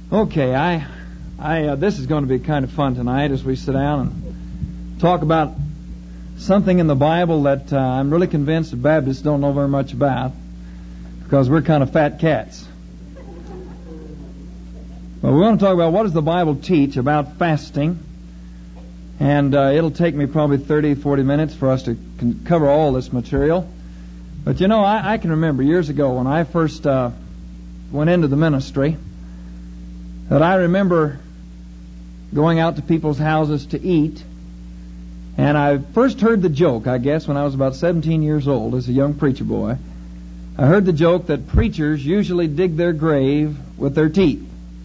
Okay, this is going to be kind of fun tonight as we sit down and talk about something in the Bible that I'm really convinced the Baptists don't know very much about, because we're kind of fat cats. But we want to talk about what does the Bible teach about fasting, and it'll take me probably 30, 40 minutes for us to cover all this material. But you know, I can remember years ago when I first went into the ministry, that I remember going out to people's houses to eat, and I first heard the joke, I guess, when I was about 17 years old as a young preacher boy. I heard the joke that preachers usually dig their grave with their teeth.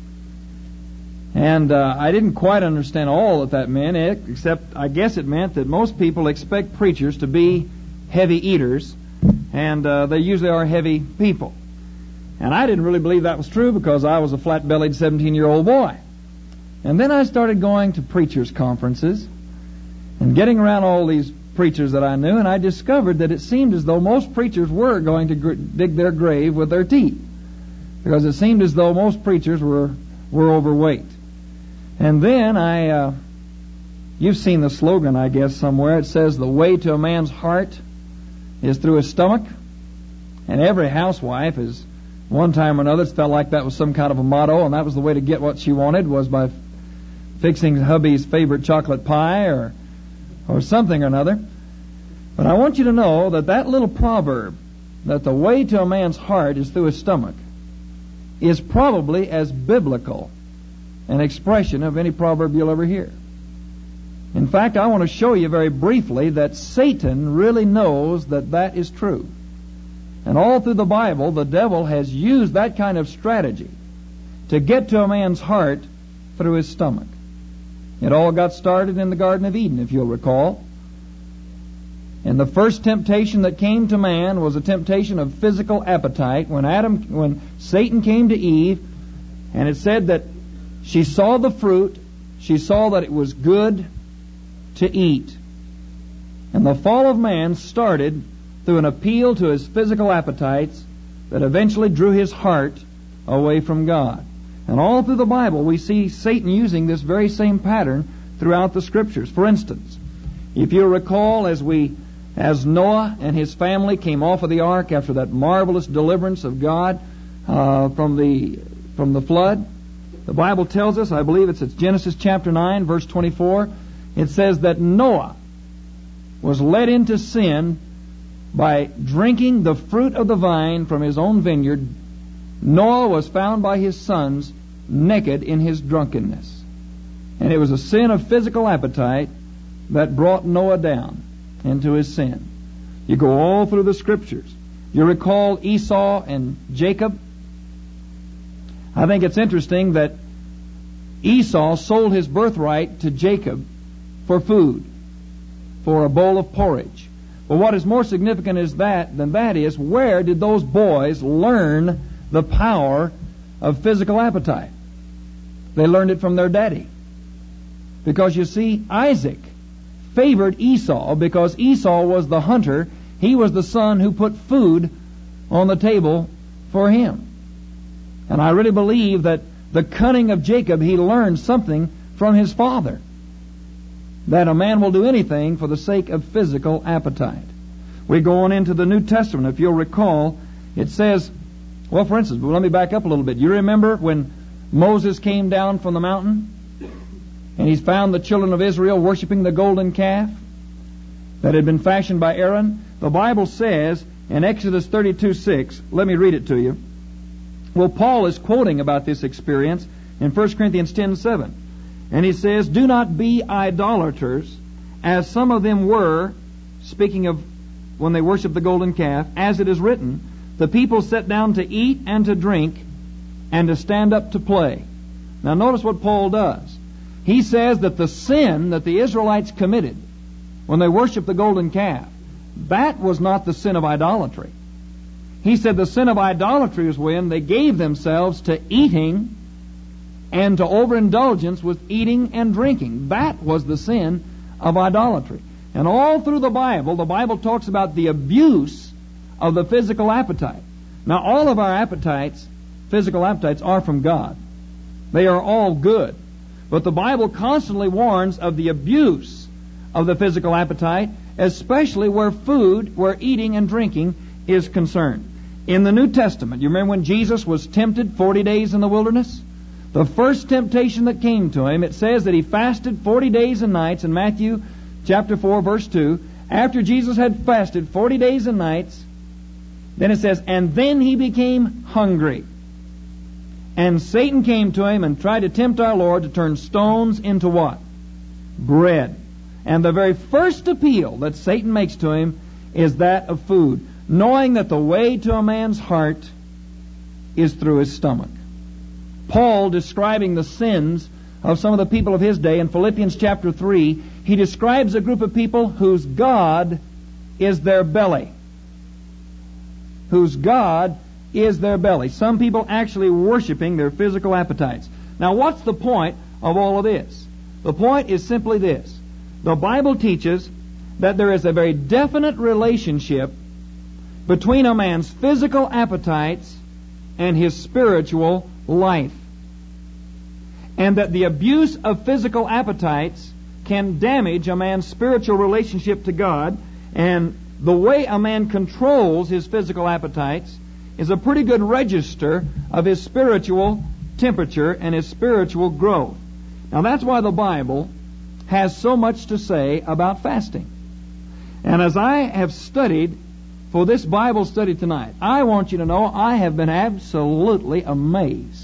And I didn't quite understand all that meant, except I guess it meant that most people expect preachers to be heavy eaters, and they usually are heavy people. And I didn't really believe that was true because I was a flat-bellied 17-year-old boy. And then I started going to preachers' conferences and getting around all these preachers that I knew, and I discovered that it seemed as though most preachers were going to dig their grave with their teeth, because it seemed as though most preachers were overweight. And then you've seen the slogan, I guess, somewhere. It says, "The way to a man's heart is through his stomach." And every housewife is, one time or another, felt like that was some kind of a motto, and that was the way to get what she wanted, was by fixing hubby's favorite chocolate pie or something or another. But I want you to know that little proverb, that the way to a man's heart is through his stomach, is probably as biblical an expression of any proverb you'll ever hear. In fact, I want to show you very briefly that Satan really knows that is true. And all through the Bible, the devil has used that kind of strategy to get to a man's heart through his stomach. It all got started in the Garden of Eden, if you'll recall. And the first temptation that came to man was a temptation of physical appetite. When Satan came to Eve, and it said that she saw the fruit, she saw that it was good to eat. And the fall of man started through an appeal to his physical appetites that eventually drew his heart away from God. And all through the Bible we see Satan using this very same pattern throughout the Scriptures. For instance, if you recall, as Noah and his family came off of the ark after that marvelous deliverance of God from the flood, the Bible tells us, I believe it's Genesis chapter 9, verse 24, it says that Noah was led into sin by drinking the fruit of the vine from his own vineyard. Noah was found by his sons naked in his drunkenness. And it was a sin of physical appetite that brought Noah down into his sin. You go all through the Scriptures. You recall Esau and Jacob. I think it's interesting that Esau sold his birthright to Jacob for food, for a bowl of porridge. Well, what is more significant than that is, where did those boys learn the power of physical appetite? They learned it from their daddy. Because you see, Isaac favored Esau because Esau was the hunter. He was the son who put food on the table for him. And I really believe that the cunning of Jacob, he learned something from his father, that a man will do anything for the sake of physical appetite. We go on into the New Testament. If you'll recall, it says, well, for instance, let me back up a little bit. You remember when Moses came down from the mountain and he found the children of Israel worshiping the golden calf that had been fashioned by Aaron? The Bible says in Exodus 32:6, let me read it to you. Well, Paul is quoting about this experience in 1 Corinthians 10:7. And he says, "Do not be idolaters, as some of them were," speaking of when they worshiped the golden calf, "as it is written, the people sat down to eat and to drink and to stand up to play." Now notice what Paul does. He says that the sin that the Israelites committed when they worshiped the golden calf, that was not the sin of idolatry. He said the sin of idolatry was when they gave themselves to eating and to overindulgence with eating and drinking. That was the sin of idolatry. And all through the Bible talks about the abuse of the physical appetite. Now, all of our appetites, physical appetites, are from God. They are all good. But the Bible constantly warns of the abuse of the physical appetite, especially where eating and drinking is concerned. In the New Testament, you remember when Jesus was tempted 40 days in the wilderness? The first temptation that came to him, it says that he fasted 40 days and nights in Matthew chapter 4, verse 2. After Jesus had fasted 40 days and nights, then it says, and then he became hungry. And Satan came to him and tried to tempt our Lord to turn stones into what? Bread. And the very first appeal that Satan makes to him is that of food, knowing that the way to a man's heart is through his stomach. Paul, describing the sins of some of the people of his day in Philippians chapter 3, he describes a group of people whose God is their belly. Whose God is their belly. Some people actually worshiping their physical appetites. Now, what's the point of all of this? The point is simply this. The Bible teaches that there is a very definite relationship between a man's physical appetites and his spiritual life. And that the abuse of physical appetites can damage a man's spiritual relationship to God, and the way a man controls his physical appetites is a pretty good register of his spiritual temperature and his spiritual growth. Now that's why the Bible has so much to say about fasting. And as I have studied for this Bible study tonight, I want you to know I have been absolutely amazed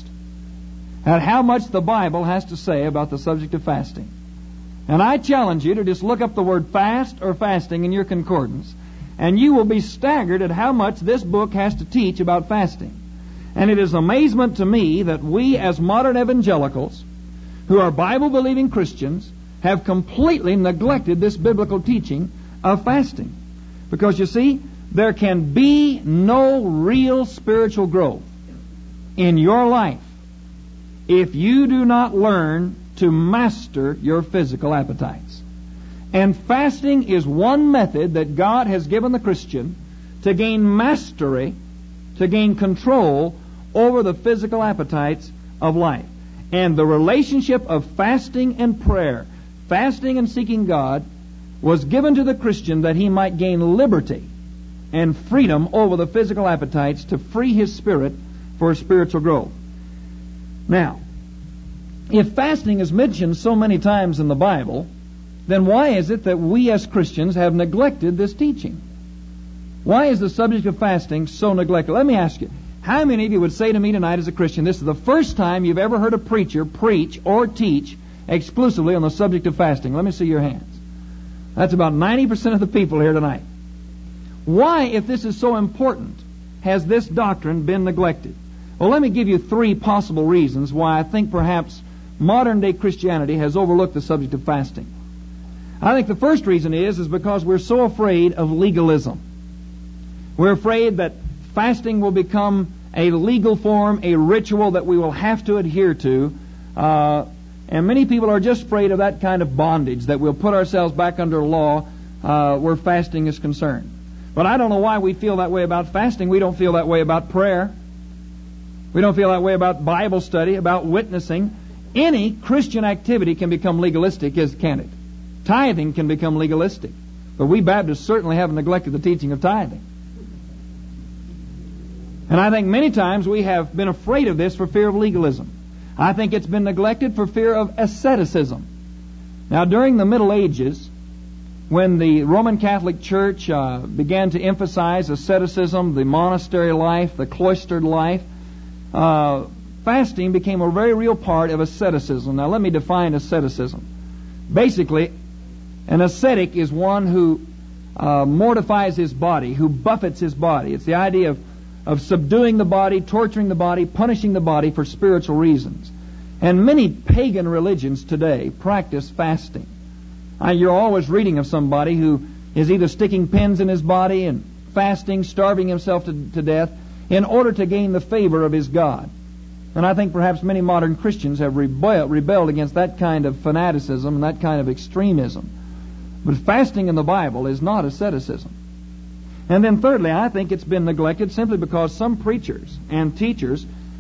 at how much the Bible has to say about the subject of fasting. And I challenge you to just look up the word fast or fasting in your concordance, and you will be staggered at how much this book has to teach about fasting. And it is amazement to me that we as modern evangelicals, who are Bible-believing Christians, have completely neglected this biblical teaching of fasting. Because you see, there can be no real spiritual growth in your life if you do not learn to master your physical appetites. And fasting is one method that God has given the Christian to gain mastery, to gain control over the physical appetites of life. And the relationship of fasting and prayer, fasting and seeking God, was given to the Christian that he might gain liberty and freedom over the physical appetites to free his spirit for spiritual growth. Now, if fasting is mentioned so many times in the Bible, then why is it that we as Christians have neglected this teaching? Why is the subject of fasting so neglected? Let me ask you, how many of you would say to me tonight as a Christian, this is the first time you've ever heard a preacher preach or teach exclusively on the subject of fasting? Let me see your hands. That's about 90% of the people here tonight. Why, if this is so important, has this doctrine been neglected? Well, let me give you three possible reasons why I think perhaps modern-day Christianity has overlooked the subject of fasting. I think the first reason is because we're so afraid of legalism. We're afraid that fasting will become a legal form, a ritual that we will have to adhere to, and many people are just afraid of that kind of bondage, that we'll put ourselves back under law where fasting is concerned. But I don't know why we feel that way about fasting. We don't feel that way about prayer. We don't feel that way about Bible study, about witnessing. Any Christian activity can become legalistic, can't it? Tithing can become legalistic. But we Baptists certainly haven't neglected the teaching of tithing. And I think many times we have been afraid of this for fear of legalism. I think it's been neglected for fear of asceticism. Now, during the Middle Ages, when the Roman Catholic Church began to emphasize asceticism, the monastery life, the cloistered life, fasting became a very real part of asceticism. Now, let me define asceticism. Basically, an ascetic is one who mortifies his body, who buffets his body. It's the idea of subduing the body, torturing the body, punishing the body for spiritual reasons. And many pagan religions today practice fasting. You're always reading of somebody who is either sticking pins in his body and fasting, starving himself to death in order to gain the favor of his God. And I think perhaps many modern Christians have rebelled against that kind of fanaticism and that kind of extremism. But fasting in the Bible is not asceticism. And then thirdly, I think it's been neglected simply because some preachers and teachers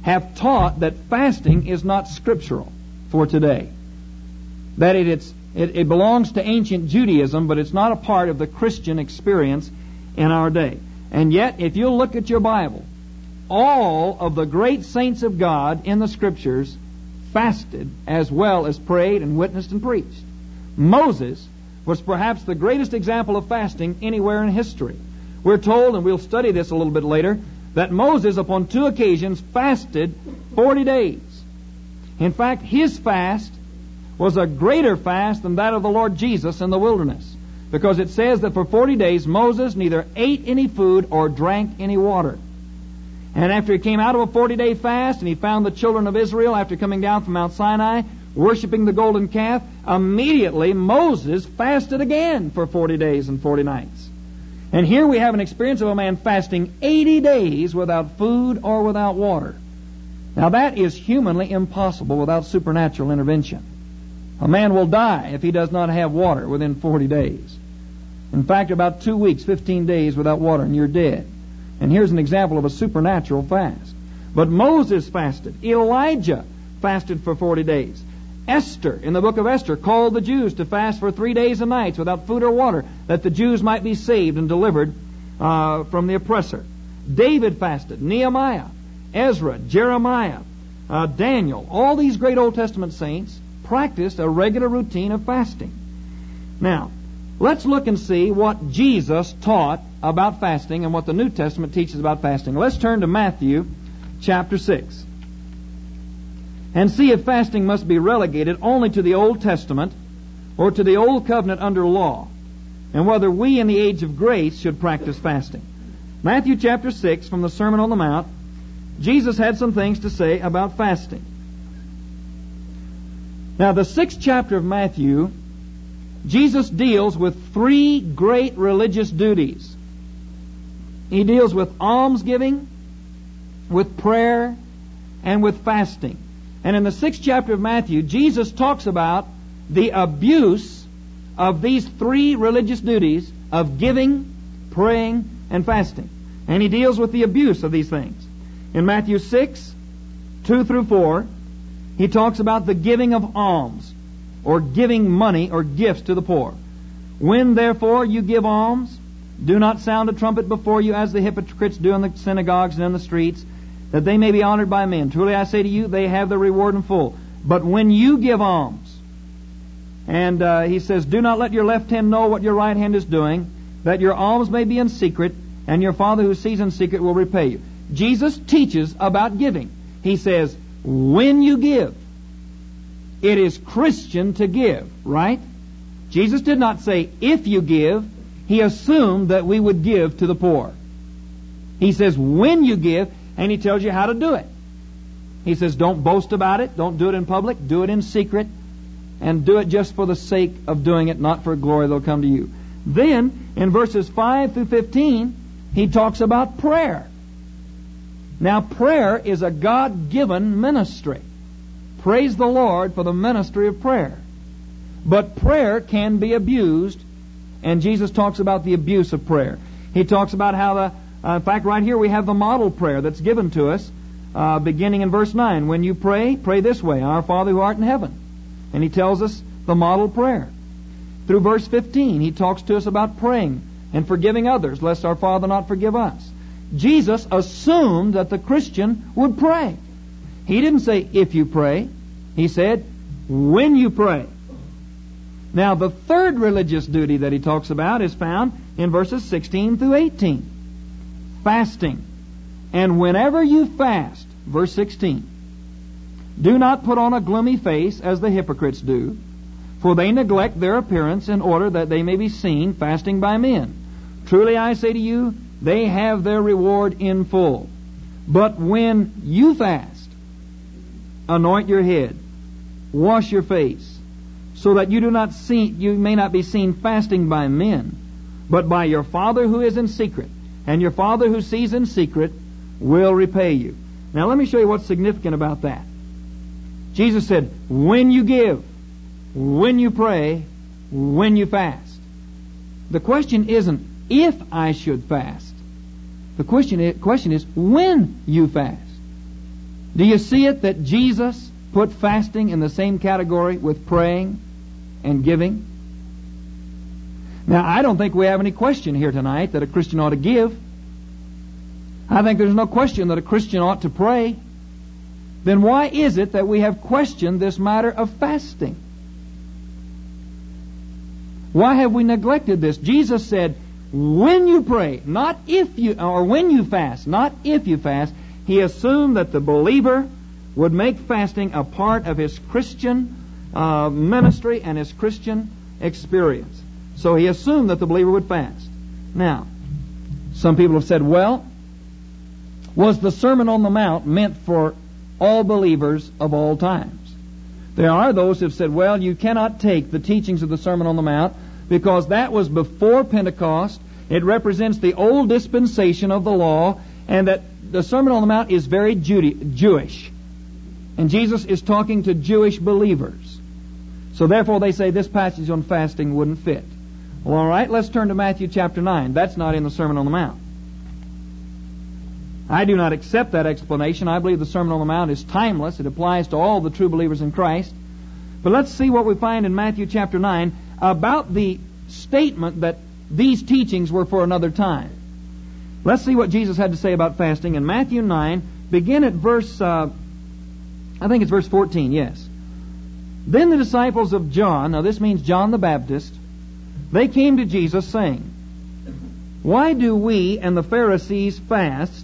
have taught that fasting is not scriptural for today. That it belongs to ancient Judaism, but it's not a part of the Christian experience in our day. And yet, if you'll look at your Bible, all of the great saints of God in the Scriptures fasted as well as prayed and witnessed and preached. Moses was perhaps the greatest example of fasting anywhere in history. We're told, and we'll study this a little bit later, that Moses upon 2 occasions fasted 40 days. In fact, his fast was a greater fast than that of the Lord Jesus in the wilderness, because it says that for 40 days Moses neither ate any food or drank any water. And after he came out of a 40-day fast and he found the children of Israel after coming down from Mount Sinai worshiping the golden calf, immediately Moses fasted again for 40 days and 40 nights. And here we have an experience of a man fasting 80 days without food or without water. Now that is humanly impossible without supernatural intervention. A man will die if he does not have water within 40 days. In fact, about 2 weeks, 15 days without water, and you're dead. And here's an example of a supernatural fast. But Moses fasted. Elijah fasted for 40 days. Esther, in the book of Esther, called the Jews to fast for 3 days and nights without food or water, that the Jews might be saved and delivered from the oppressor. David fasted. Nehemiah, Ezra, Jeremiah, Daniel, all these great Old Testament saints practiced a regular routine of fasting. Now, let's look and see what Jesus taught about fasting and what the New Testament teaches about fasting. Let's turn to Matthew chapter 6 and see if fasting must be relegated only to the Old Testament or to the Old Covenant under law, and whether we in the age of grace should practice fasting. Matthew chapter 6, from the Sermon on the Mount, Jesus had some things to say about fasting. Now, the 6th chapter of Matthew, Jesus deals with 3 great religious duties. He deals with almsgiving, with prayer, and with fasting. And in the 6th chapter of Matthew, Jesus talks about the abuse of these 3 religious duties of giving, praying, and fasting. And he deals with the abuse of these things. In Matthew 6, 2 through 4, he talks about the giving of alms, or giving money or gifts to the poor. When therefore you give alms, do not sound a trumpet before you as the hypocrites do in the synagogues and in the streets, that they may be honored by men. Truly I say to you, they have their reward in full. But when you give alms, and he says, do not let your left hand know what your right hand is doing, that your alms may be in secret, and your Father who sees in secret will repay you. Jesus teaches about giving. He says, when you give, it is Christian to give, right? Jesus did not say, if you give. He assumed that we would give to the poor. He says, when you give, and he tells you how to do it. He says, don't boast about it. Don't do it in public. Do it in secret. And do it just for the sake of doing it, not for glory that will come to you. Then, in verses 5 through 15, he talks about prayer. Now, prayer is a God-given ministry. Praise the Lord for the ministry of prayer. But prayer can be abused, and Jesus talks about the abuse of prayer. He talks about how in fact, right here we have the model prayer that's given to us, beginning in verse 9. When you pray, pray this way, Our Father who art in heaven. And he tells us the model prayer. Through verse 15, he talks to us about praying and forgiving others, lest our Father not forgive us. Jesus assumed that the Christian would pray. He didn't say, if you pray. He said, when you pray. Now, the third religious duty that he talks about is found in verses 16 through 18. Fasting. And whenever you fast, verse 16, do not put on a gloomy face as the hypocrites do, for they neglect their appearance in order that they may be seen fasting by men. Truly I say to you, they have their reward in full. But when you fast, anoint your head, wash your face, so that you may not be seen fasting by men, but by your Father who is in secret. And your Father who sees in secret will repay you. Now let me show you what's significant about that. Jesus said, when you give, when you pray, when you fast. The question isn't if I should fast. The question is when you fast. Do you see it that Jesus put fasting in the same category with praying and giving? Now, I don't think we have any question here tonight that a Christian ought to give. I think there's no question that a Christian ought to pray. Then why is it that we have questioned this matter of fasting? Why have we neglected this? Jesus said, when you pray, not if you, or when you fast, not if you fast. He assumed that the believer would make fasting a part of his Christian ministry and his Christian experience. So he assumed that the believer would fast. Now, some people have said, well, was the Sermon on the Mount meant for all believers of all times? There are those who have said, well, you cannot take the teachings of the Sermon on the Mount because that was before Pentecost. It represents the old dispensation of the law, and that the Sermon on the Mount is very Jewish. And Jesus is talking to Jewish believers. So therefore they say this passage on fasting wouldn't fit. Well, all right, let's turn to Matthew chapter 9. That's not in the Sermon on the Mount. I do not accept that explanation. I believe the Sermon on the Mount is timeless. It applies to all the true believers in Christ. But let's see what we find in Matthew chapter 9 about the statement that these teachings were for another time. Let's see what Jesus had to say about fasting in Matthew 9. Begin at verse, I think it's verse 14, yes. Then the disciples of John, now this means John the Baptist, they came to Jesus saying, why do we and the Pharisees fast,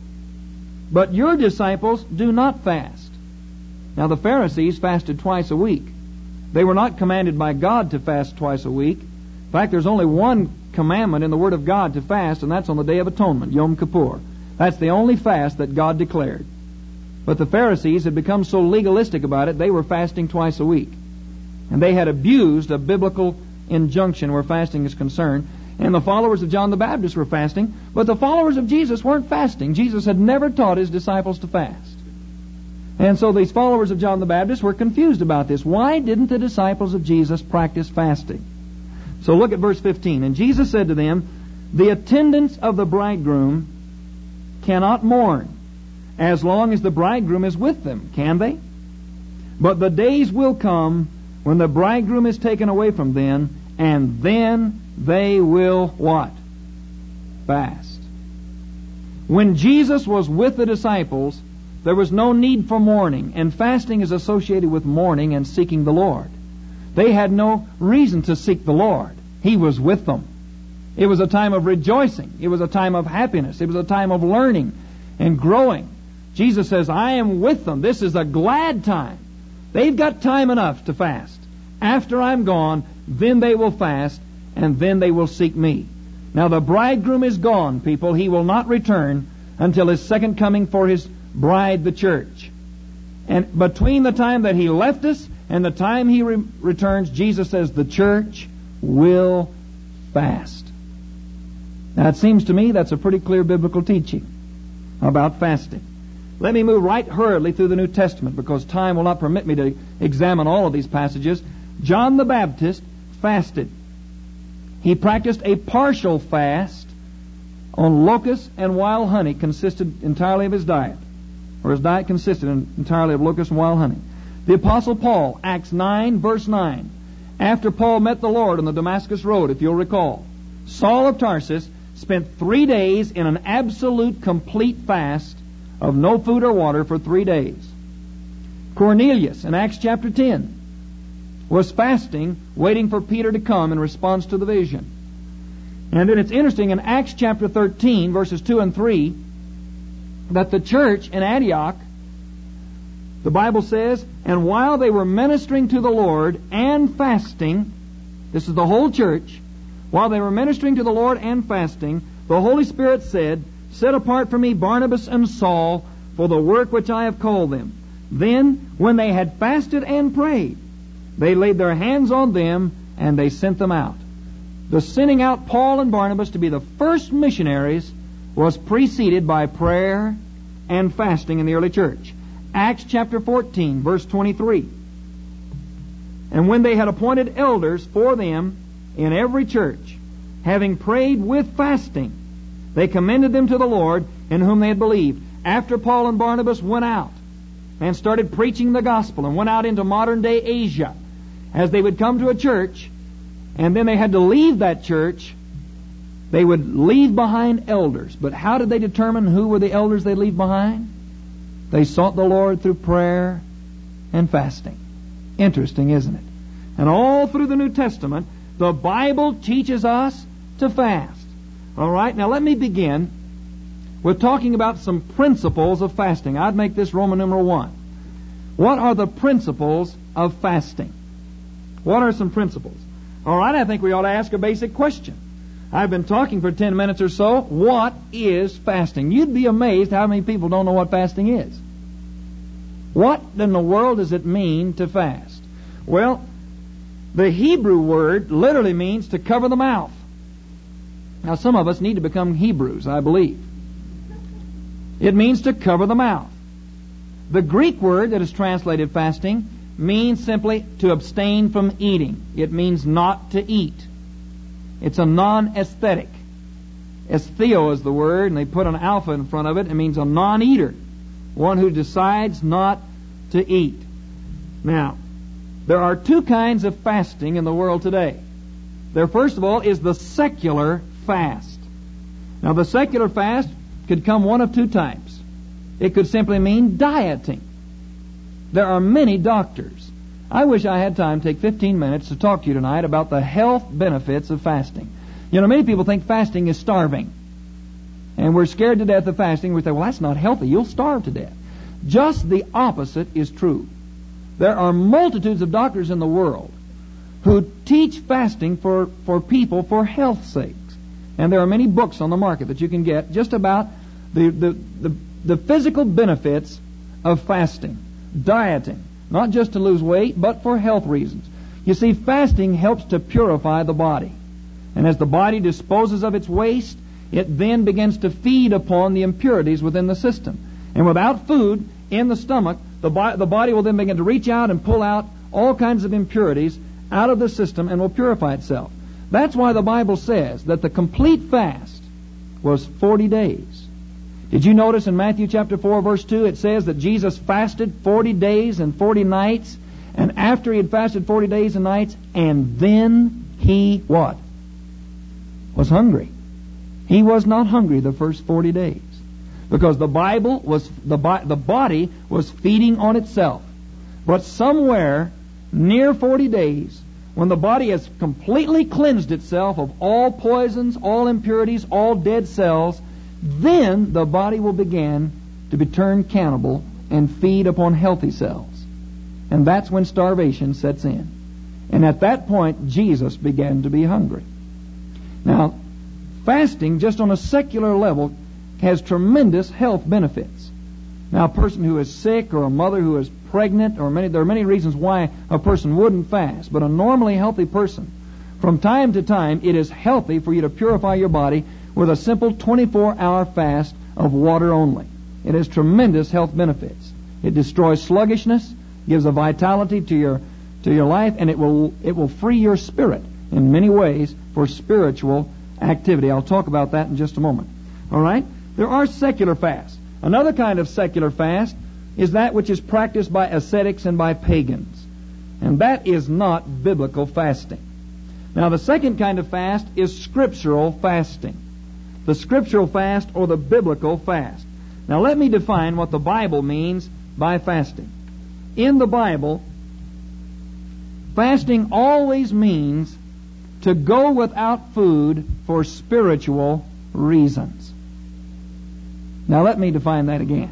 but your disciples do not fast? Now the Pharisees fasted twice a week. They were not commanded by God to fast twice a week. In fact, there's only one commandment in the Word of God to fast, and that's on the Day of Atonement, Yom Kippur. That's the only fast that God declared. But the Pharisees had become so legalistic about it, they were fasting twice a week. And they had abused a biblical injunction where fasting is concerned. And the followers of John the Baptist were fasting, but the followers of Jesus weren't fasting. Jesus had never taught his disciples to fast. And so these followers of John the Baptist were confused about this. Why didn't the disciples of Jesus practice fasting? So look at verse 15. And Jesus said to them, the attendants of the bridegroom cannot mourn as long as the bridegroom is with them, can they? But the days will come when the bridegroom is taken away from them, and then they will what? Fast. When Jesus was with the disciples, there was no need for mourning, and fasting is associated with mourning and seeking the Lord. They had no reason to seek the Lord. He was with them. It was a time of rejoicing. It was a time of happiness. It was a time of learning and growing. Jesus says, I am with them. This is a glad time. They've got time enough to fast. After I'm gone, then they will fast, and then they will seek me. Now the bridegroom is gone, people. He will not return until his second coming for his bride, the church. And between the time that he left us and the time he returns, Jesus says the church will fast. Now it seems to me that's a pretty clear biblical teaching about fasting. Let me move right hurriedly through the New Testament because time will not permit me to examine all of these passages. John the Baptist fasted. He practiced a partial fast on locusts and wild honey, consisted entirely of his diet. Or his diet consisted entirely of locusts and wild honey. The Apostle Paul, Acts 9, verse 9. After Paul met the Lord on the Damascus Road, if you'll recall, Saul of Tarsus spent 3 days in an absolute, complete fast of no food or water for 3 days. Cornelius, in Acts chapter 10, was fasting, waiting for Peter to come in response to the vision. And then it's interesting in Acts chapter 13, verses 2 and 3, that the church in Antioch, the Bible says, and while they were ministering to the Lord and fasting, this is the whole church, while they were ministering to the Lord and fasting, the Holy Spirit said, set apart for me Barnabas and Saul for the work which I have called them. Then, when they had fasted and prayed, they laid their hands on them and they sent them out. The sending out Paul and Barnabas to be the first missionaries was preceded by prayer and fasting in the early church. Acts chapter 14, verse 23. And when they had appointed elders for them in every church, having prayed with fasting, they commended them to the Lord in whom they had believed. After Paul and Barnabas went out, and started preaching the gospel and went out into modern-day Asia. As they would come to a church, and then they had to leave that church, they would leave behind elders. But how did they determine who were the elders they'd leave behind? They sought the Lord through prayer and fasting. Interesting, isn't it? And all through the New Testament, the Bible teaches us to fast. All right, now let me begin with talking about some principles of fasting. I'd make this Roman numeral 1. What are the principles of fasting? What are some principles? All right, I think we ought to ask a basic question. I've been talking for 10 minutes or so. What is fasting? You'd be amazed how many people don't know what fasting is. What in the world does it mean to fast? Well, the Hebrew word literally means to cover the mouth. Now, some of us need to become Hebrews, I believe. It means to cover the mouth. The Greek word that is translated fasting means simply to abstain from eating. It means not to eat. It's a non-aesthetic. Estheo is the word, and they put an alpha in front of it. It means a non-eater, one who decides not to eat. Now, there are two kinds of fasting in the world today. There, first of all, is the secular fast. Now, the secular fast could come one of two types. It could simply mean dieting. There are many doctors. I wish I had time to take 15 minutes to talk to you tonight about the health benefits of fasting. You know, many people think fasting is starving. And we're scared to death of fasting. We say, well, that's not healthy. You'll starve to death. Just the opposite is true. There are multitudes of doctors in the world who teach fasting for people for health's sakes. And there are many books on the market that you can get just about the physical benefits of fasting, dieting, not just to lose weight, but for health reasons. You see, fasting helps to purify the body. And as the body disposes of its waste, it then begins to feed upon the impurities within the system. And without food in the stomach, the body will then begin to reach out and pull out all kinds of impurities out of the system and will purify itself. That's why the Bible says that the complete fast was 40 days. Did you notice in Matthew chapter 4, verse 2, it says that Jesus fasted 40 days and 40 nights, and after he had fasted 40 days and nights, and then he, what? Was hungry. He was not hungry the first 40 days. Because the body was feeding on itself. But somewhere near 40 days, when the body has completely cleansed itself of all poisons, all impurities, all dead cells, then the body will begin to be turned cannibal and feed upon healthy cells. And that's when starvation sets in. And at that point, Jesus began to be hungry. Now, fasting, just on a secular level, has tremendous health benefits. Now, a person who is sick or a mother who is pregnant, there are many reasons why a person wouldn't fast. But a normally healthy person, from time to time, it is healthy for you to purify your body with a simple 24-hour fast of water only. It has tremendous health benefits. It destroys sluggishness, gives a vitality to your life, and it will free your spirit in many ways for spiritual activity. I'll talk about that in just a moment. All right? There are secular fasts. Another kind of secular fast is that which is practiced by ascetics and by pagans. And that is not biblical fasting. Now, the second kind of fast is scriptural fasting. The scriptural fast or the biblical fast. Now, let me define what the Bible means by fasting. In the Bible, fasting always means to go without food for spiritual reasons. Now, let me define that again.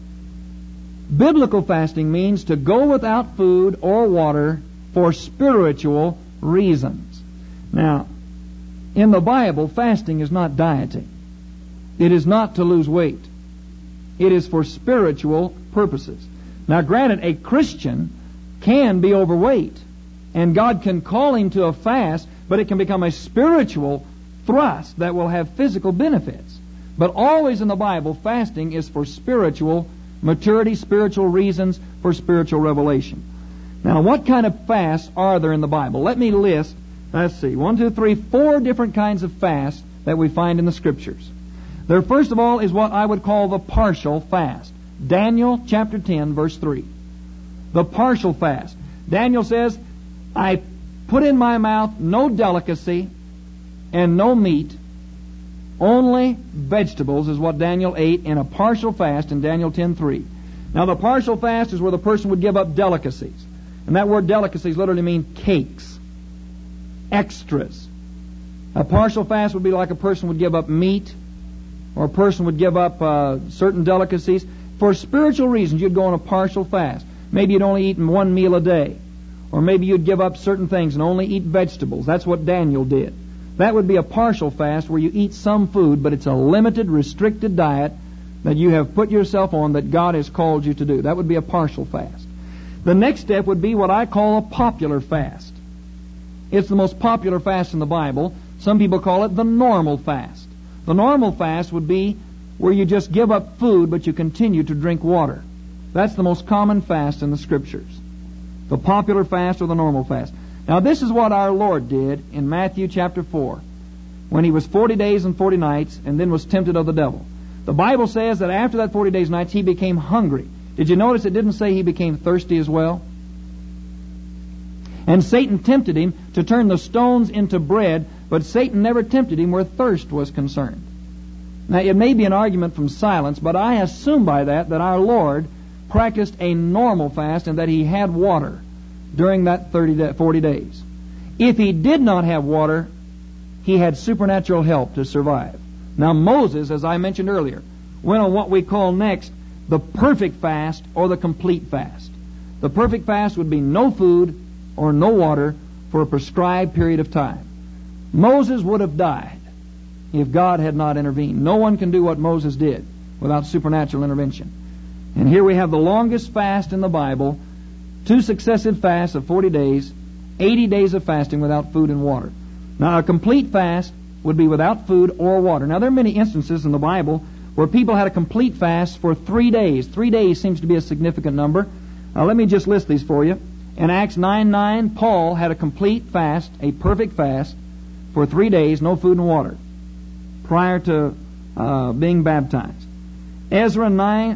Biblical fasting means to go without food or water for spiritual reasons. Now, in the Bible, fasting is not dieting. It is not to lose weight. It is for spiritual purposes. Now, granted, a Christian can be overweight, and God can call him to a fast, but it can become a spiritual thrust that will have physical benefits. But always in the Bible, fasting is for spiritual maturity, spiritual reasons, for spiritual revelation. Now, what kind of fasts are there in the Bible? Let me list, 4 different kinds of fasts that we find in the Scriptures. There, first of all, is what I would call the partial fast. Daniel chapter 10, verse 3. The partial fast. Daniel says, I put in my mouth no delicacy and no meat, only vegetables is what Daniel ate in a partial fast in Daniel 10:3. Now the partial fast is where the person would give up delicacies. And that word delicacies literally means cakes, extras. A partial fast would be like a person would give up meat, or a person would give up certain delicacies. For spiritual reasons, you'd go on a partial fast. Maybe you'd only eat one meal a day. Or maybe you'd give up certain things and only eat vegetables. That's what Daniel did. That would be a partial fast where you eat some food, but it's a limited, restricted diet that you have put yourself on that God has called you to do. That would be a partial fast. The next step would be what I call a popular fast. It's the most popular fast in the Bible. Some people call it the normal fast. The normal fast would be where you just give up food, but you continue to drink water. That's the most common fast in the Scriptures. The popular fast or the normal fast. Now this is what our Lord did in Matthew chapter 4, when He was 40 days and 40 nights and then was tempted of the devil. The Bible says that after that 40 days and nights, He became hungry. Did you notice it didn't say He became thirsty as well? And Satan tempted Him to turn the stones into bread, but Satan never tempted Him where thirst was concerned. Now it may be an argument from silence, but I assume by that our Lord practiced a normal fast and that He had water during that 40 days. If He did not have water, He had supernatural help to survive. Now Moses, as I mentioned earlier, went on what we call next the perfect fast or the complete fast. The perfect fast would be no food or no water for a prescribed period of time. Moses would have died if God had not intervened. No one can do what Moses did without supernatural intervention. And here we have the longest fast in the Bible, 2 successive fasts of 40 days, 80 days of fasting without food and water. Now a complete fast would be without food or water. Now there are many instances in the Bible where people had a complete fast for 3 days. 3 days seems to be a significant number. Now let me just list these for you. In Acts 9:9, Paul had a complete fast, a perfect fast, for 3 days, no food and water, prior to being baptized. Ezra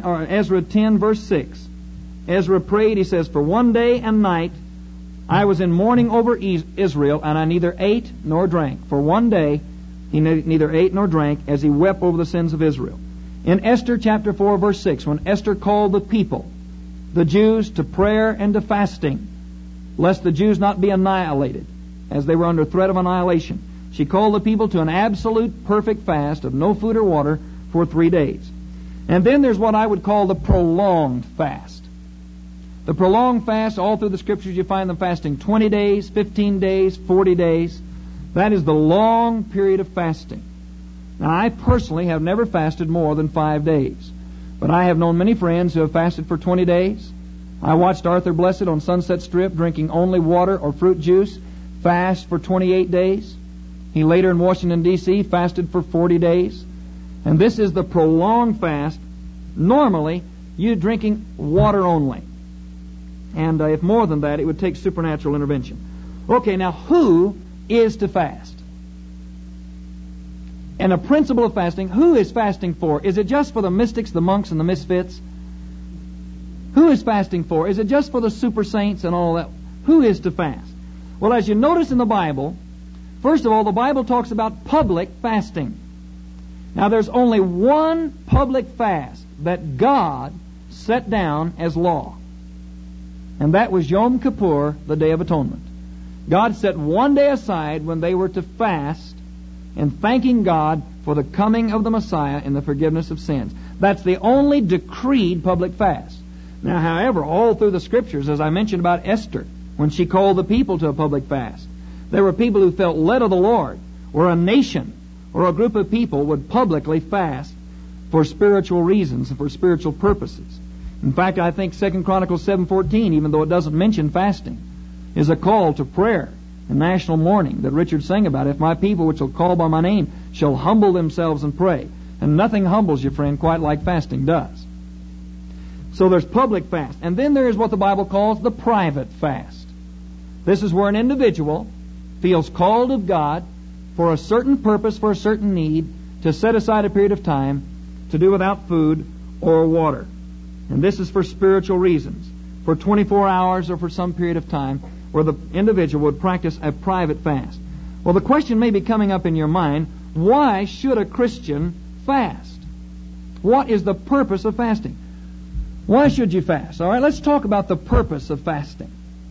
10 verse 6. Ezra prayed, he says, for 1 day and night I was in mourning over Israel, and I neither ate nor drank. For 1 day he neither ate nor drank, as he wept over the sins of Israel. In Esther chapter 4 verse 6, when Esther called the people, the Jews, to prayer and to fasting, lest the Jews not be annihilated, as they were under threat of annihilation, she called the people to an absolute perfect fast of no food or water for 3 days. And then there's what I would call the prolonged fast. The prolonged fast, all through the Scriptures you find them fasting 20 days, 15 days, 40 days. That is the long period of fasting. Now I personally have never fasted more than 5 days. But I have known many friends who have fasted for 20 days. I watched Arthur Blessed on Sunset Strip drinking only water or fruit juice fast for 28 days. He later in Washington, D.C. fasted for 40 days. And this is the prolonged fast. Normally, you're drinking water only. And if more than that, it would take supernatural intervention. Okay, now who is to fast? And a principle of fasting, who is fasting for? Is it just for the mystics, the monks, and the misfits? Who is fasting for? Is it just for the super saints and all that? Who is to fast? Well, as you notice in the Bible, first of all, the Bible talks about public fasting. Now, there's only one public fast that God set down as law. And that was Yom Kippur, the Day of Atonement. God set 1 day aside when they were to fast and thanking God for the coming of the Messiah and the forgiveness of sins. That's the only decreed public fast. Now, however, all through the Scriptures, as I mentioned about Esther, when she called the people to a public fast, there were people who felt led of the Lord, or a nation, or a group of people would publicly fast for spiritual reasons and for spiritual purposes. In fact, I think 2 Chronicles 7:14, even though it doesn't mention fasting, is a call to prayer and national mourning that Richard sang about. If my people, which will call by my name, shall humble themselves and pray. And nothing humbles you, friend, quite like fasting does. So there's public fast. And then there is what the Bible calls the private fast. This is where an individual feels called of God for a certain purpose, for a certain need, to set aside a period of time to do without food or water. And this is for spiritual reasons, for 24 hours or for some period of time, where the individual would practice a private fast. Well, the question may be coming up in your mind, why should a Christian fast? What is the purpose of fasting? Why should you fast? All right, let's talk about the purpose of fasting.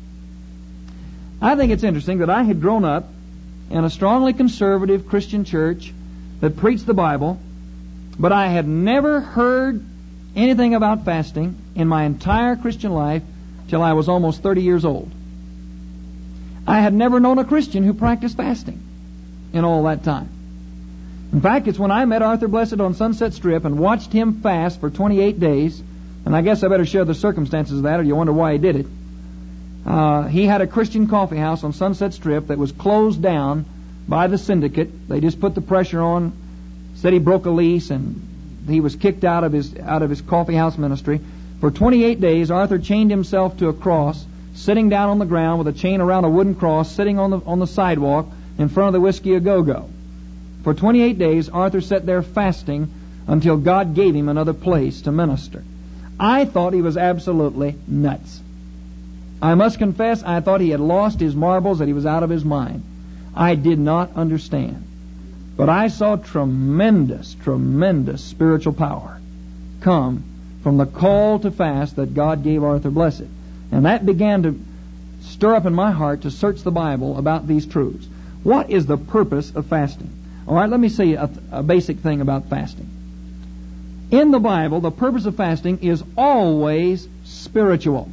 I think it's interesting that I had grown up in a strongly conservative Christian church that preached the Bible, but I had never heard anything about fasting in my entire Christian life till I was almost 30 years old. I had never known a Christian who practiced fasting in all that time. In fact, it's when I met Arthur Blessed on Sunset Strip and watched him fast for 28 days, and I guess I better share the circumstances of that, or you wonder why he did it. He had a Christian coffee house on Sunset Strip that was closed down by the syndicate. They just put the pressure on, said he broke a lease, and he was kicked out of his coffee house ministry. For 28 days, Arthur chained himself to a cross, sitting down on the ground with a chain around a wooden cross, sitting on the sidewalk in front of the Whiskey A Go-Go. For 28 days, Arthur sat there fasting until God gave him another place to minister. I thought he was absolutely nuts. I must confess, I thought he had lost his marbles, that he was out of his mind. I did not understand. But I saw tremendous, tremendous spiritual power come from the call to fast that God gave Arthur Blessed. And that began to stir up in my heart to search the Bible about these truths. What is the purpose of fasting? All right, let me say a basic thing about fasting. In the Bible, the purpose of fasting is always spiritual.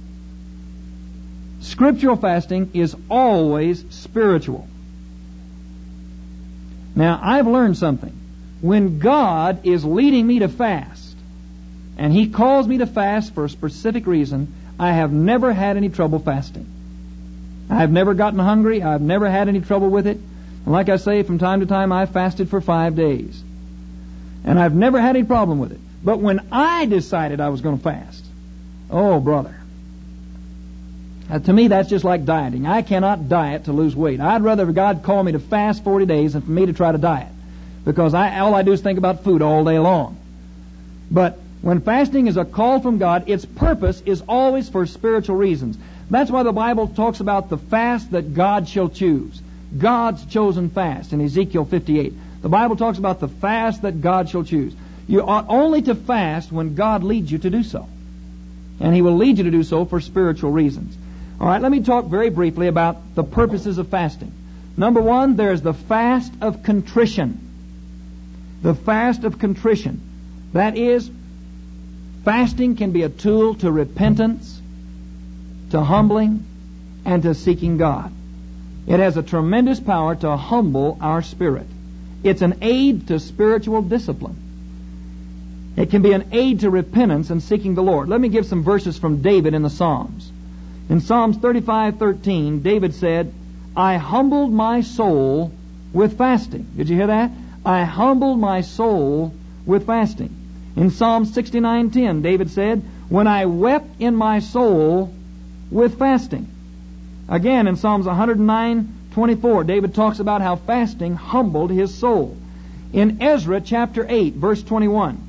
Scriptural fasting is always spiritual. Now, I've learned something. When God is leading me to fast, and He calls me to fast for a specific reason, I have never had any trouble fasting. I've never gotten hungry. I've never had any trouble with it. And like I say, from time to time, I've fasted for 5 days. And I've never had any problem with it. But when I decided I was going to fast, oh, brother, to me, that's just like dieting. I cannot diet to lose weight. I'd rather God call me to fast 40 days than for me to try to diet, because all I do is think about food all day long. But when fasting is a call from God, its purpose is always for spiritual reasons. That's why the Bible talks about the fast that God shall choose. God's chosen fast in Ezekiel 58. The Bible talks about the fast that God shall choose. You ought only to fast when God leads you to do so. And He will lead you to do so for spiritual reasons. All right, let me talk very briefly about the purposes of fasting. Number one, there's the fast of contrition. The fast of contrition. That is, fasting can be a tool to repentance, to humbling, and to seeking God. It has a tremendous power to humble our spirit. It's an aid to spiritual discipline. It can be an aid to repentance and seeking the Lord. Let me give some verses from David in the Psalms. In Psalms 35:13, David said, I humbled my soul with fasting. Did you hear that? I humbled my soul with fasting. In Psalm 69:10, David said, when I wept in my soul with fasting. Again, in Psalms 109:24, David talks about how fasting humbled his soul. In Ezra chapter 8, verse 21,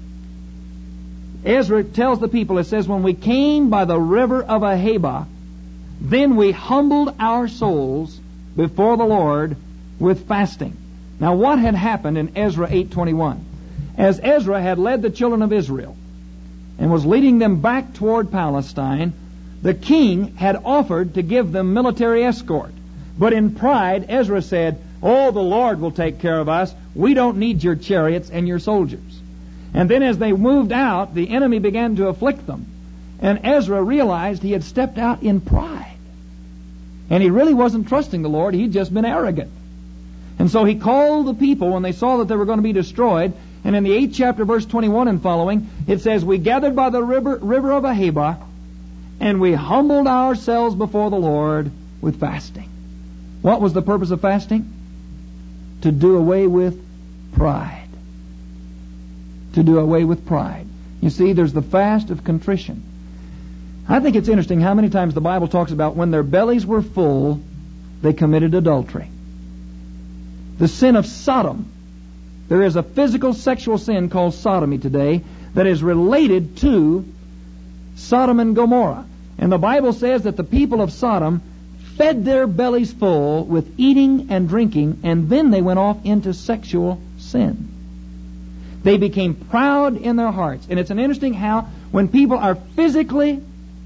Ezra tells the people, it says, when we came by the river of Ahava, then we humbled our souls before the Lord with fasting. Now, what had happened in Ezra 8:21? As Ezra had led the children of Israel and was leading them back toward Palestine, the king had offered to give them military escort. But in pride, Ezra said, oh, the Lord will take care of us. We don't need your chariots and your soldiers. And then as they moved out, the enemy began to afflict them. And Ezra realized he had stepped out in pride. And he really wasn't trusting the Lord. He'd just been arrogant. And so he called the people when they saw that they were going to be destroyed. And in the 8th chapter, verse 21 and following, it says, we gathered by the river of Ahava, and we humbled ourselves before the Lord with fasting. What was the purpose of fasting? To do away with pride. To do away with pride. You see, there's the fast of contrition. I think it's interesting how many times the Bible talks about when their bellies were full, they committed adultery. The sin of Sodom. There is a physical sexual sin called sodomy today that is related to Sodom and Gomorrah. And the Bible says that the people of Sodom fed their bellies full with eating and drinking, and then they went off into sexual sin. They became proud in their hearts. And it's an interesting how when people are physically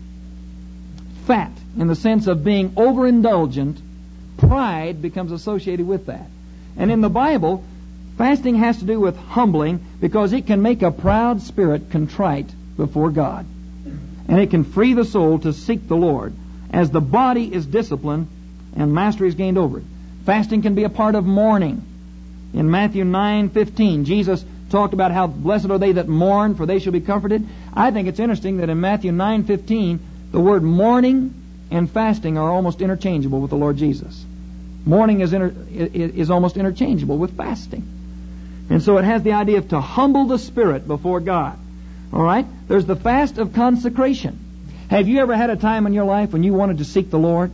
fat, in the sense of being overindulgent, pride becomes associated with that. And in the Bible, fasting has to do with humbling, because it can make a proud spirit contrite before God. And it can free the soul to seek the Lord as the body is disciplined and mastery is gained over it. Fasting can be a part of mourning. In Matthew 9:15, Jesus talked about how blessed are they that mourn, for they shall be comforted. I think it's interesting that in Matthew 9:15, the word mourning and fasting are almost interchangeable with the Lord Jesus. Mourning is almost interchangeable with fasting. And so it has the idea of to humble the spirit before God. All right? There's the fast of consecration. Have you ever had a time in your life when you wanted to seek the Lord?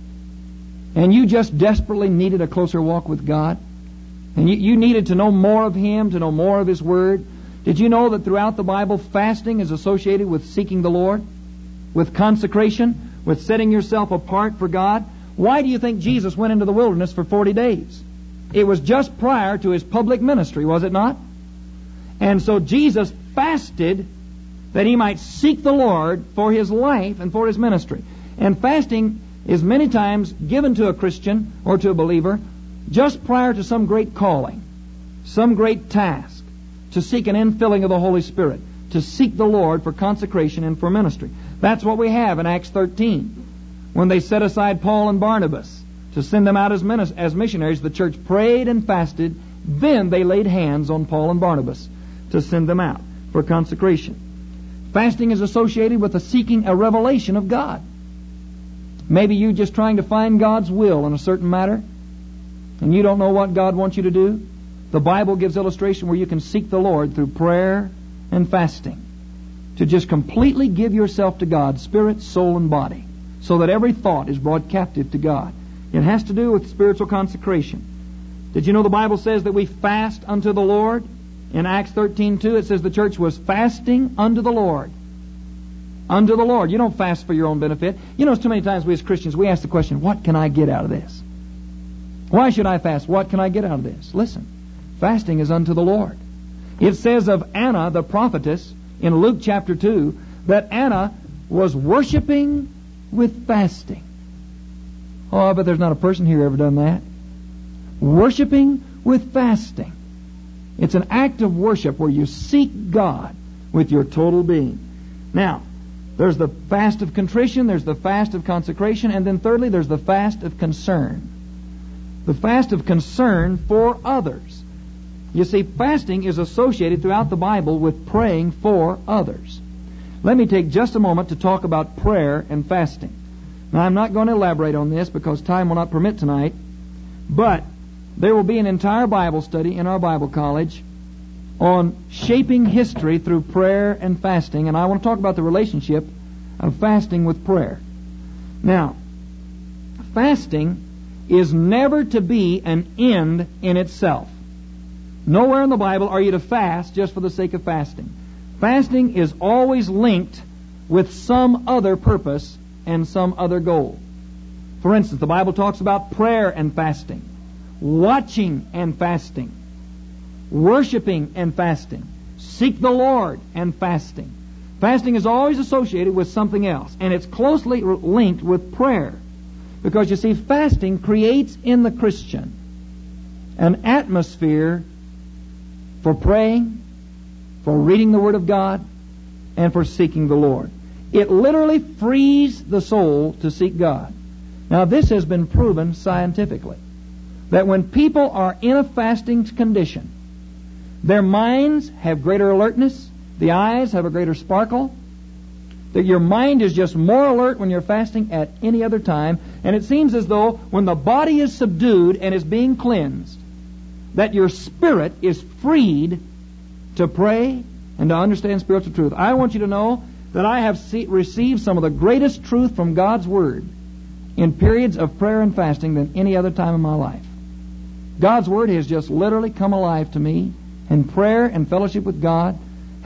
And you just desperately needed a closer walk with God? And you needed to know more of Him, to know more of His Word? Did you know that throughout the Bible, fasting is associated with seeking the Lord? With consecration? With setting yourself apart for God? Why do you think Jesus went into the wilderness for 40 days? It was just prior to His public ministry, was it not? And so Jesus fasted that He might seek the Lord for His life and for His ministry. And fasting is many times given to a Christian or to a believer just prior to some great calling, some great task, to seek an infilling of the Holy Spirit, to seek the Lord for consecration and for ministry. That's what we have in Acts 13. When they set aside Paul and Barnabas to send them out as missionaries, the church prayed and fasted. Then they laid hands on Paul and Barnabas to send them out for consecration. Fasting is associated with seeking a revelation of God. Maybe you're just trying to find God's will in a certain matter, and you don't know what God wants you to do. The Bible gives illustration where you can seek the Lord through prayer and fasting, to just completely give yourself to God, spirit, soul, and body, so that every thought is brought captive to God. It has to do with spiritual consecration. Did you know the Bible says that we fast unto the Lord? In Acts 13:2, it says the church was fasting unto the Lord. Unto the Lord. You don't fast for your own benefit. You know, too many times we as Christians, we ask the question, what can I get out of this? Why should I fast? What can I get out of this? Listen, fasting is unto the Lord. It says of Anna, the prophetess, in Luke chapter 2, that Anna was worshiping with fasting. Oh, I bet there's not a person here ever done that. Worshiping with fasting. It's an act of worship where you seek God with your total being. Now, there's the fast of contrition, there's the fast of consecration, and then thirdly, there's the fast of concern. The fast of concern for others. You see, fasting is associated throughout the Bible with praying for others. Let me take just a moment to talk about prayer and fasting. Now, I'm not going to elaborate on this because time will not permit tonight, but there will be an entire Bible study in our Bible college on shaping history through prayer and fasting, and I want to talk about the relationship of fasting with prayer. Now, fasting is never to be an end in itself. Nowhere in the Bible are you to fast just for the sake of fasting. Fasting is always linked with some other purpose and some other goal. For instance, the Bible talks about prayer and fasting, watching and fasting, worshiping and fasting, seek the Lord and fasting. Fasting is always associated with something else, and it's closely linked with prayer. Because you see, fasting creates in the Christian an atmosphere for praying, for reading the Word of God, and for seeking the Lord. It literally frees the soul to seek God. Now, this has been proven scientifically, that when people are in a fasting condition, their minds have greater alertness, the eyes have a greater sparkle, that your mind is just more alert when you're fasting at any other time, and it seems as though when the body is subdued and is being cleansed, that your spirit is freed to pray and to understand spiritual truth. I want you to know that I have received some of the greatest truth from God's Word in periods of prayer and fasting than any other time in my life. God's Word has just literally come alive to me, and prayer and fellowship with God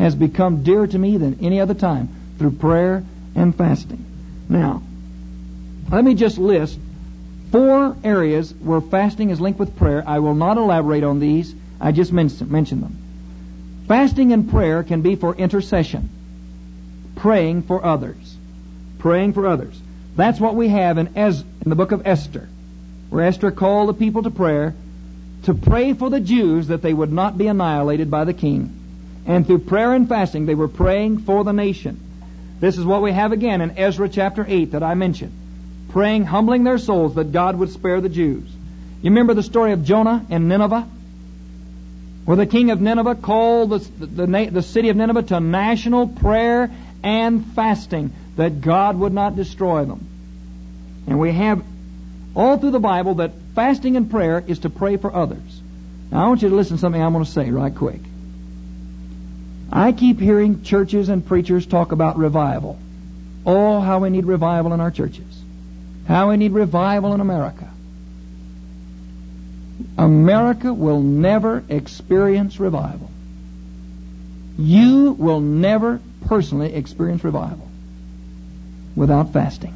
has become dearer to me than any other time through prayer and fasting. Now, let me just list 4 areas where fasting is linked with prayer. I will not elaborate on these. I just mentioned them. Fasting and prayer can be for intercession, praying for others. Praying for others. That's what we have in the book of Esther, where Esther called the people to prayer, to pray for the Jews that they would not be annihilated by the king. And through prayer and fasting, they were praying for the nation. This is what we have again in Ezra chapter 8 that I mentioned. Praying, humbling their souls that God would spare the Jews. You remember the story of Jonah and Nineveh? Where the king of Nineveh called the city of Nineveh to national prayer and fasting that God would not destroy them. And we have all through the Bible that fasting and prayer is to pray for others. Now I want you to listen to something I'm going to say right quick. I keep hearing churches and preachers talk about revival. Oh, how we need revival in our churches. How we need revival in America. America will never experience revival. You will never personally experience revival without fasting.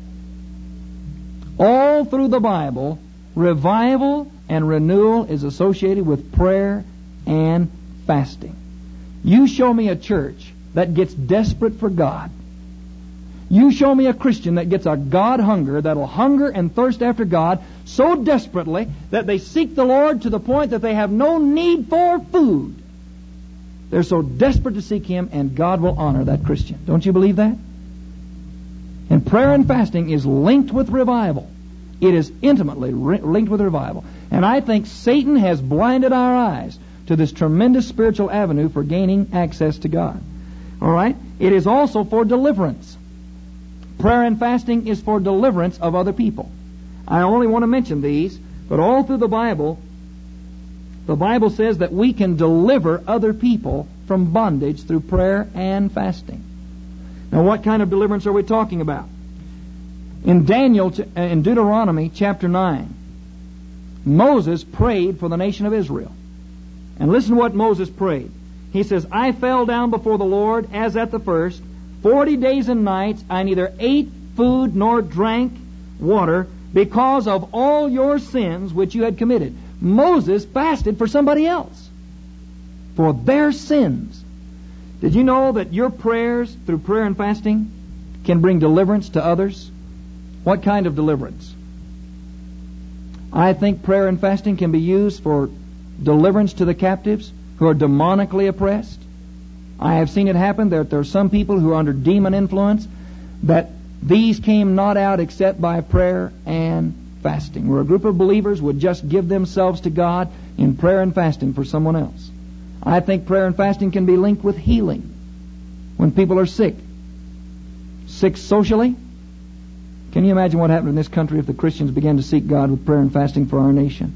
All through the Bible, revival and renewal is associated with prayer and fasting. You show me a church that gets desperate for God. You show me a Christian that gets a God hunger, that'll hunger and thirst after God so desperately that they seek the Lord to the point that they have no need for food. They're so desperate to seek Him, and God will honor that Christian. Don't you believe that? And prayer and fasting is linked with revival. It is intimately linked with revival. And I think Satan has blinded our eyes to this tremendous spiritual avenue for gaining access to God. All right? It is also for deliverance. Prayer and fasting is for deliverance of other people. I only want to mention these, but all through the Bible says that we can deliver other people from bondage through prayer and fasting. Now, what kind of deliverance are we talking about? In Deuteronomy chapter 9, Moses prayed for the nation of Israel. And listen to what Moses prayed. He says, I fell down before the Lord as at the first. 40 days and nights I neither ate food nor drank water because of all your sins which you had committed. Moses fasted for somebody else, for their sins. Did you know that your prayers through prayer and fasting can bring deliverance to others? What kind of deliverance? I think prayer and fasting can be used for deliverance to the captives who are demonically oppressed. I have seen it happen that there are some people who are under demon influence, that these came not out except by prayer and fasting, where a group of believers would just give themselves to God in prayer and fasting for someone else. I think prayer and fasting can be linked with healing when people are sick. Sick socially. Can you imagine what happened in this country if the Christians began to seek God with prayer and fasting for our nation?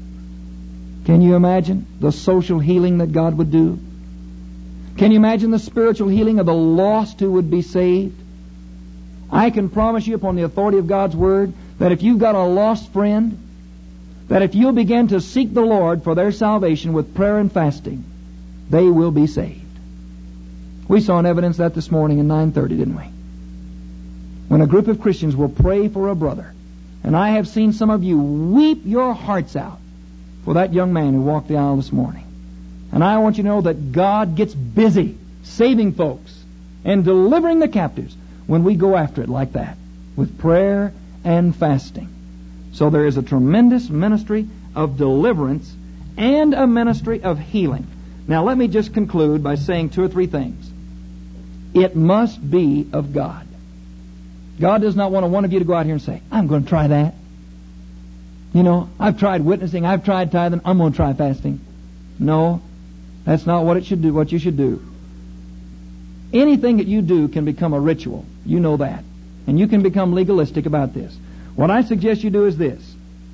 Can you imagine the social healing that God would do? Can you imagine the spiritual healing of the lost who would be saved? I can promise you upon the authority of God's Word that if you've got a lost friend, that if you'll begin to seek the Lord for their salvation with prayer and fasting, they will be saved. We saw an evidence of that this morning at 9:30, didn't we? When a group of Christians will pray for a brother. And I have seen some of you weep your hearts out for that young man who walked the aisle this morning. And I want you to know that God gets busy saving folks and delivering the captives when we go after it like that, with prayer and fasting. So there is a tremendous ministry of deliverance and a ministry of healing. Now let me just conclude by saying 2 or 3 things. It must be of God. God does not want one of you to go out here and say, I'm going to try that. You know, I've tried witnessing, I've tried tithing, I'm going to try fasting. No, that's not what it should do, what you should do. Anything that you do can become a ritual. You know that. And you can become legalistic about this. What I suggest you do is this.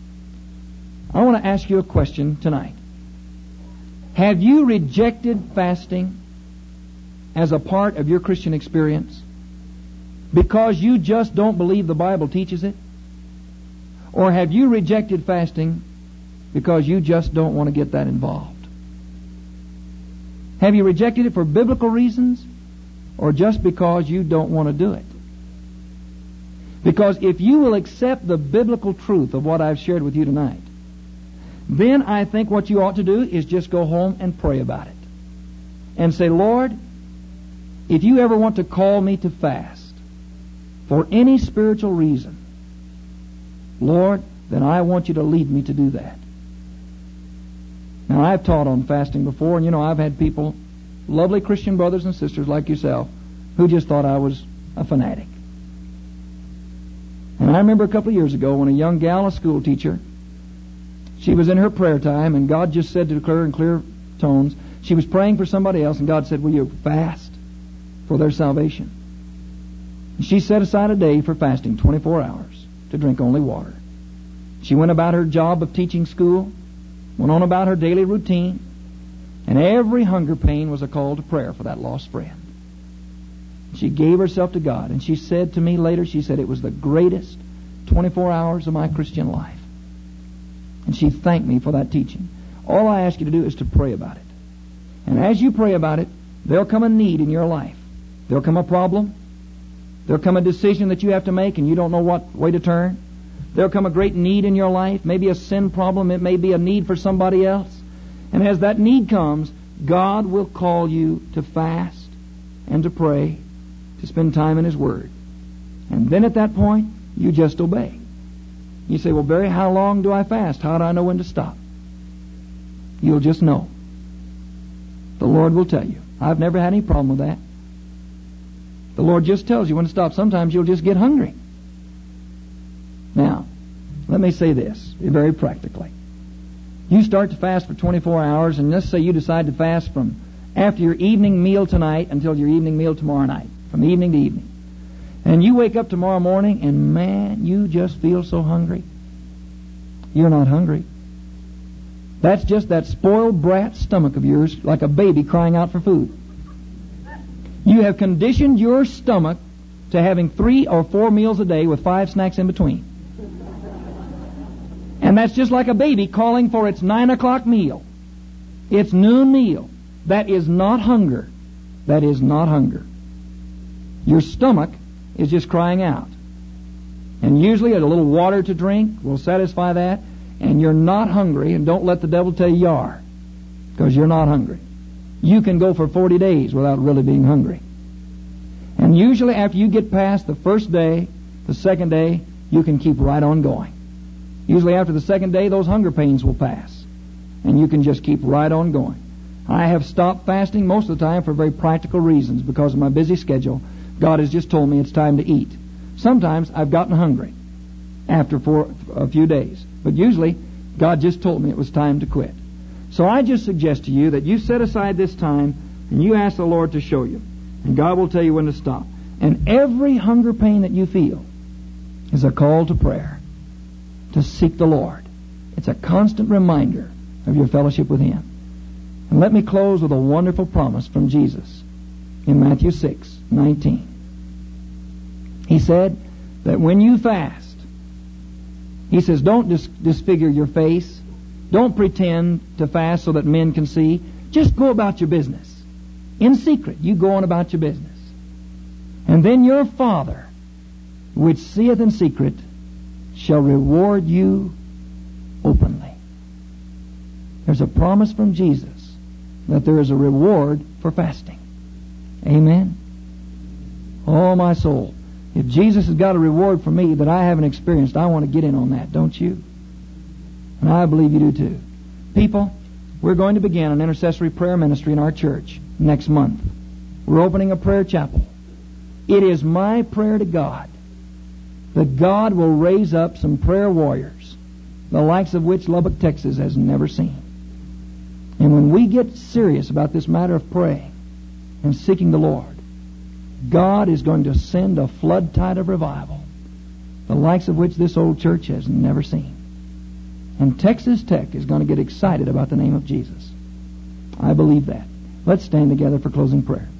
I want to ask you a question tonight. Have you rejected fasting as a part of your Christian experience because you just don't believe the Bible teaches it? Or have you rejected fasting because you just don't want to get that involved? Have you rejected it for biblical reasons or just because you don't want to do it? Because if you will accept the biblical truth of what I've shared with you tonight, then I think what you ought to do is just go home and pray about it. And say, Lord, if you ever want to call me to fast for any spiritual reason, Lord, then I want you to lead me to do that. Now, I've taught on fasting before, and I've had people, lovely Christian brothers and sisters like yourself, who just thought I was a fanatic. And I remember a couple of years ago when a young gal, a school teacher, she was in her prayer time, and God just said to her in clear tones, she was praying for somebody else, and God said, will you fast for their salvation? And she set aside a day for fasting, 24 hours, to drink only water. She went about her job of teaching school, went on about her daily routine, and every hunger pain was a call to prayer for that lost friend. She gave herself to God, and she said to me later, she said, it was the greatest 24 hours of my Christian life. And she thanked me for that teaching. All I ask you to do is to pray about it. And as you pray about it, there'll come a need in your life. There'll come a problem. There'll come a decision that you have to make and you don't know what way to turn. There'll come a great need in your life, maybe a sin problem. It may be a need for somebody else. And as that need comes, God will call you to fast and to pray, to spend time in His Word. And then at that point, you just obey. You say, well, Barry, how long do I fast? How do I know when to stop? You'll just know. The Lord will tell you. I've never had any problem with that. The Lord just tells you when to stop. Sometimes you'll just get hungry. Now, let me say this very practically. You start to fast for 24 hours, and let's say you decide to fast from after your evening meal tonight until your evening meal tomorrow night, from evening to evening. And you wake up tomorrow morning, and man, you just feel so hungry. You're not hungry. That's just that spoiled brat stomach of yours, like a baby crying out for food. You have conditioned your stomach to having 3 or 4 meals a day with 5 snacks in between. And that's just like a baby calling for its 9 o'clock meal, its noon meal. That is not hunger. That is not hunger. Your stomach is just crying out. And usually a little water to drink will satisfy that. And you're not hungry, and don't let the devil tell you are, because you're not hungry. You can go for 40 days without really being hungry. And usually after you get past the first day, the second day, you can keep right on going. Usually after the second day, those hunger pains will pass, and you can just keep right on going. I have stopped fasting most of the time for very practical reasons. Because of my busy schedule, God has just told me it's time to eat. Sometimes I've gotten hungry after for a few days. But usually, God just told me it was time to quit. So I just suggest to you that you set aside this time and you ask the Lord to show you. And God will tell you when to stop. And every hunger pain that you feel is a call to prayer, to seek the Lord. It's a constant reminder of your fellowship with Him. And let me close with a wonderful promise from Jesus in Matthew 6:19. He said that when you fast, He says, don't disfigure your face. Don't pretend to fast so that men can see. Just go about your business. In secret, you go on about your business. And then your Father, which seeth in secret, shall reward you openly. There's a promise from Jesus that there is a reward for fasting. Amen? Oh, my soul. If Jesus has got a reward for me that I haven't experienced, I want to get in on that, don't you? And I believe you do too. People, we're going to begin an intercessory prayer ministry in our church next month. We're opening a prayer chapel. It is my prayer to God that God will raise up some prayer warriors, the likes of which Lubbock, Texas has never seen. And when we get serious about this matter of praying and seeking the Lord, God is going to send a flood tide of revival, the likes of which this old church has never seen. And Texas Tech is going to get excited about the name of Jesus. I believe that. Let's stand together for closing prayer.